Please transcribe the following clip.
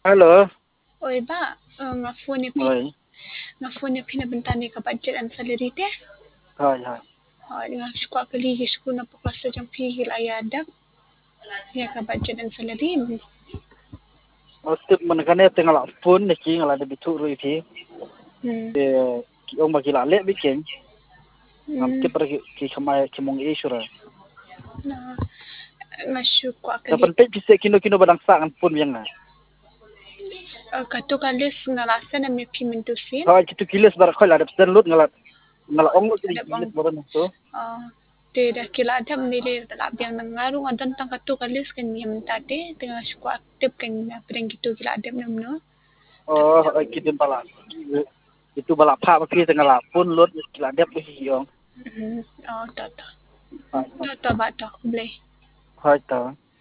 Halo, Oi ba, oi, nga phone ni pinabenta ni ka budget ang salary te. hai hai. Nga sukwa kaligi ko na pakasa jang pigil ayadak. Ya ka budget ang salary. Ostip menekane tengah pun ni king ala de bitu rui thi. Hmm. De ki ong bagi la le bi king. Ngam Hmm. tip pergi ki khamai kimong e sura. Na nga sukwa Da kali penting pise kino badang sa kan pun yang na. kato kalis nga lasa na may pimentusin. Hai kitu kiles bar khoi la de sen lut ngala ong lut Ada bang kiles boran to. te dah kila ada nilai dalam yang nangaru nga tentang kato kalis kan yang tadi tengah sukwa aktif kan pedang gitu kila ada namno. Oh, kitin bala. Itu bala pha ba pi tengah la pun lut kila dep bi yong. Oh, tahu tahu. Hai Tahu tahu ba tahu boleh. hai ta.